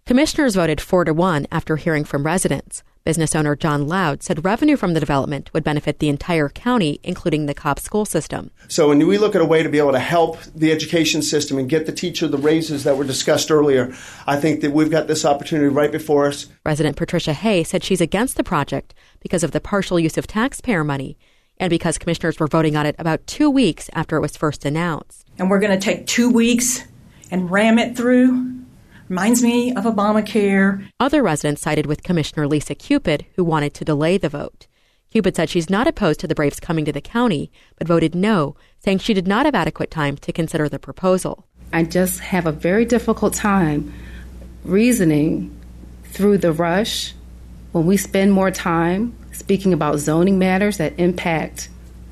Commissioners voted 4-1 after hearing from residents. Business owner John Loud said revenue from the development would benefit the entire county, including the Cobb school system. So when we look at a way to be able to help the education system and get the teacher the raises that were discussed earlier, I think that we've got this opportunity right before us. Resident Patricia Hay said she's against the project because of the partial use of taxpayer money and because commissioners were voting on it about 2 weeks after it was first announced. And we're going to take 2 weeks and ram it through. Reminds me of Obamacare. Other residents sided with Commissioner Lisa Cupid, who wanted to delay the vote. Cupid said she's not opposed to the Braves coming to the county, but voted no, saying she did not have adequate time to consider the proposal. I just have a very difficult time reasoning through the rush when we spend more time speaking about zoning matters that impact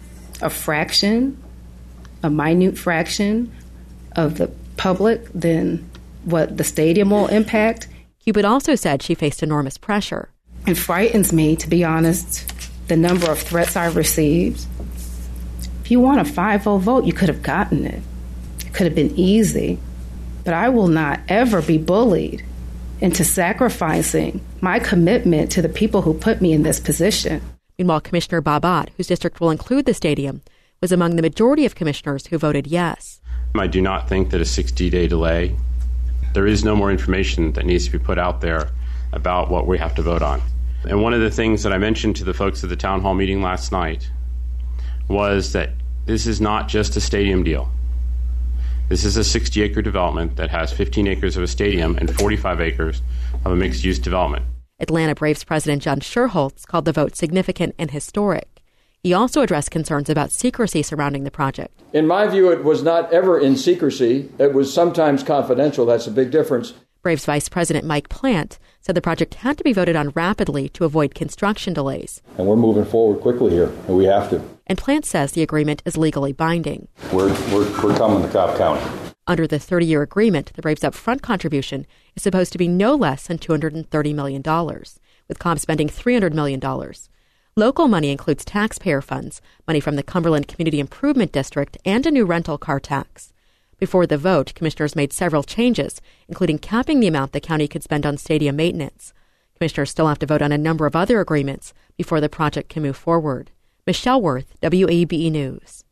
a minute fraction of the public than what the stadium will impact. Cupid also said she faced enormous pressure. It frightens me, to be honest, the number of threats I've received. If you want a 5-0 vote, you could have gotten it. It could have been easy. But I will not ever be bullied into sacrificing my commitment to the people who put me in this position. Meanwhile, Commissioner Bob Ott, whose district will include the stadium, was among the majority of commissioners who voted yes. I do not think that a 60-day delay, there is no more information that needs to be put out there about what we have to vote on. And one of the things that I mentioned to the folks at the town hall meeting last night was that this is not just a stadium deal. This is a 60-acre development that has 15 acres of a stadium and 45 acres of a mixed-use development. Atlanta Braves President John Schuerholz called the vote significant and historic. He also addressed concerns about secrecy surrounding the project. In my view, it was not ever in secrecy. It was sometimes confidential. That's a big difference. Braves Vice President Mike Plant said the project had to be voted on rapidly to avoid construction delays. And we're moving forward quickly here, and we have to. And Plant says the agreement is legally binding. We're coming to Cobb County. Under the 30-year agreement, the Braves' upfront contribution is supposed to be no less than $230 million, with Cobb spending $300 million. Local money includes taxpayer funds, money from the Cumberland Community Improvement District, and a new rental car tax. Before the vote, commissioners made several changes, including capping the amount the county could spend on stadium maintenance. Commissioners still have to vote on a number of other agreements before the project can move forward. Michelle Worth, WABE News.